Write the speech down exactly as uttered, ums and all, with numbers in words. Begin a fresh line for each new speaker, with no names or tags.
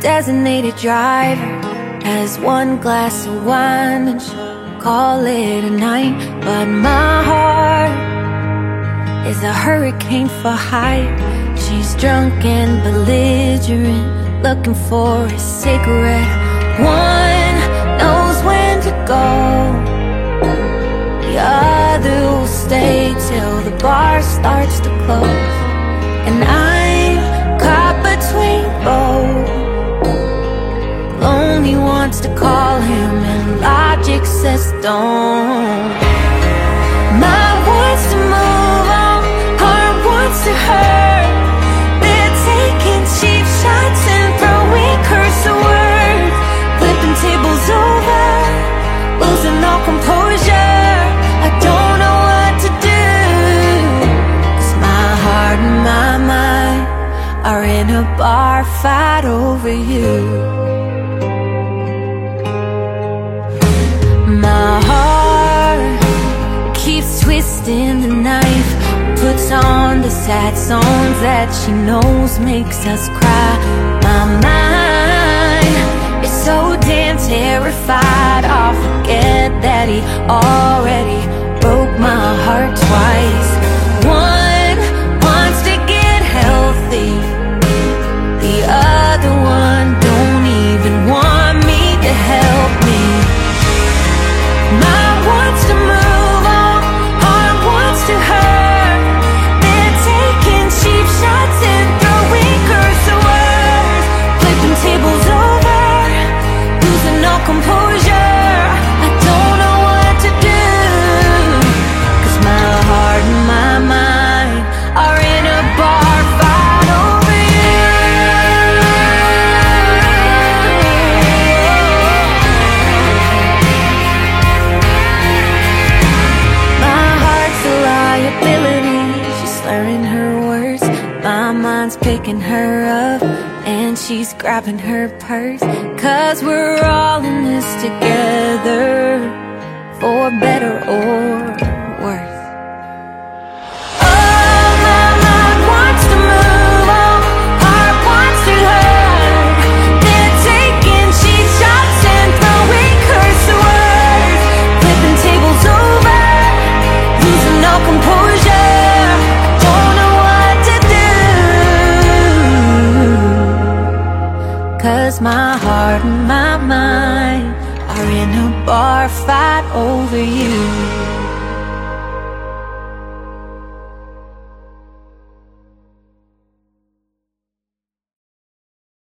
designated driver has one glass of wine and she'll call it a night. But my heart is a hurricane for hire. She's drunk and belligerent, looking for a cigarette. One knows when to go, the other will stay till the bar starts to close. And I'm caught between both. Lonely wants to call him and logic says don't. Mind wants to move on, heart wants to hurt. They're taking cheap shots and throwing curse words, flipping tables over, losing all composure. I don't know what to do, 'cause my heart and my mind are in a bar fight over you. My heart keeps twisting the knife, puts on the sad songs that she knows makes us cry. My mind is so damn terrified I'll forget that he already broke my heart twice. One wants to get healthy, the other one don't even want me to help me. Mind wants to move on, heart wants to hurt. They're taking cheap shots and throwing curse words, flipping tables over, losing all composure. I don't know what to do, 'cause my heart and my mind are in a bar fight over you. My heart's a liability, she's slurring her words. My mind's picking her up and she's grabbing her purse. 'Cause we're all in this together, for better or worse. Oh, my mind wants to move on, heart wants to hurt. They're taking cheap shots and throwing curse words, flipping tables over, losing all composure. Don't know what to do, 'cause my heart and my mind are in a bar fight over you.